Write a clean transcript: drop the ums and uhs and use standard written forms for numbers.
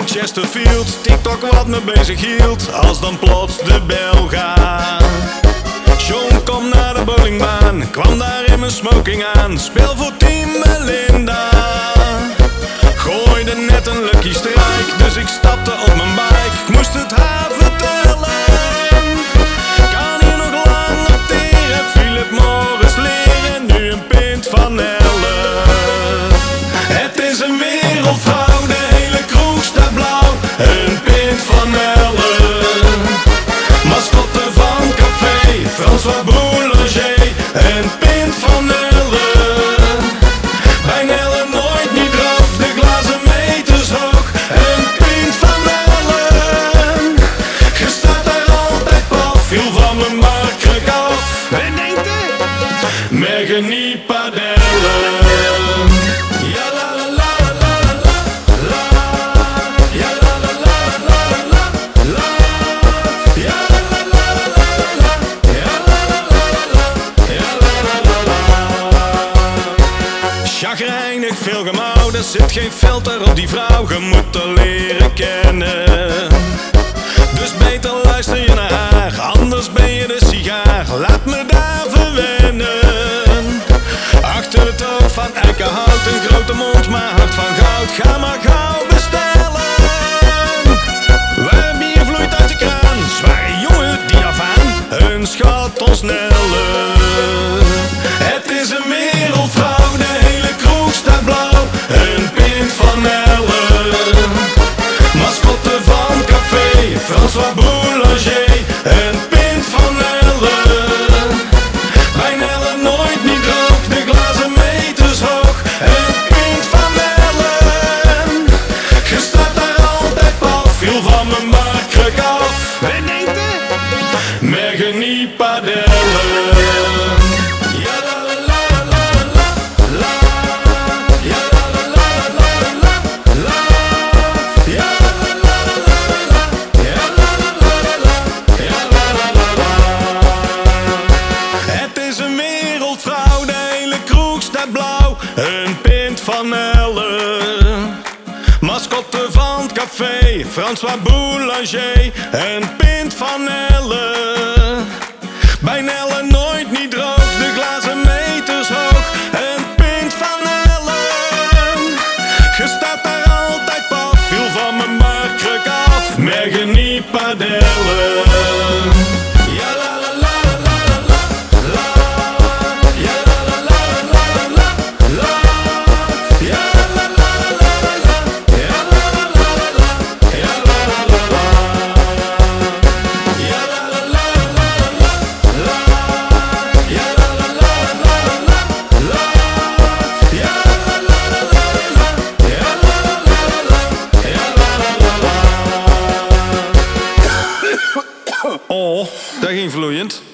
Chesterfield, TikTok wat me bezig hield. Als dan plots de bel gaat. John kom naar de bowlingbaan, kwam daar in mijn smoking aan. Speel voor team Melinda. Gooide net een lucky strike, dus ik stapte op mijn bike. Ik moest het haar vertellen. Kan hier nog lang acteren, Philip Morris leren. Nu een pint van Elle. Het is een wereldvrouw, de hele kroeg staat blauw. Een pint van Elle. Mascotte van café, François Boulanger. Een pint van Elle. Bij Nelle nooit niet droog, de glazen meters hoog. Een pint van Elle. Je staat daar altijd paf, viel van mijn markruk af. En denkt u? Maar geniet padellen. Ja la la la la la la. Ja la la la la la la. Ja la la la la la. Ja la la la la. Ja la la la la. Chagrijnig veel gemouw, er zit geen filter op die vrouw. Je moet haar leren kennen. Dus beter luister je naar haar, anders ben je de sigaar. Laat me daar verwennen. Achter het oog van eikenhout, een grote mond maar hart van goud. Ga maar gauw bestellen. Waar bier vloeit uit de kraan, zware jongen die afaan. Een schat ons Nelle. Het is een wereldvrouw, de hele kroeg staat blauw. Een pint van Elle. Mascotte van café, François Boulanger. Een pint van Elle. Bij Nelle nooit niet droog, de glazen meters hoog. Een pint van Elle. Je staat daar altijd paf, viel van mijn markruk af. En denkt u? Maar geniet padellen. Ja la la la la la la. Ja la la la la la la. Ja la la la la la. Ja la la la la. Ja la la la la. Het is een wereldvrouw, de hele kroeg staat blauw. Een pint van Elle. Mascotte van het café, François Boulanger. Een pint van Elle. Bij Nelle nooit niet droog, de glazen meters hoog. Een pint van Elle. Je staat daar altijd paf, viel van mijn markruk af. Maar geniet padellen. Ja la la la la la la. Ja la la la la la la. Ja la la la la la. Ja la la la la. Ja la la la la. Ja la la la la la la. Ja la la la la la la. Ja la la la la la. Ja la la la la. Ja la la la la. Oh, dat ging vloeiend.